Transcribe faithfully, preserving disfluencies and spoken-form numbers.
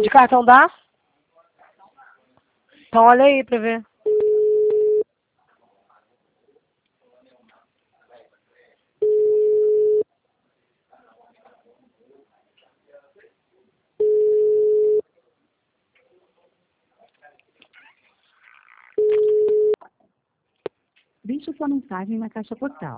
De cartão dá? Então olha aí pra ver. Deixe sua mensagem na caixa postal.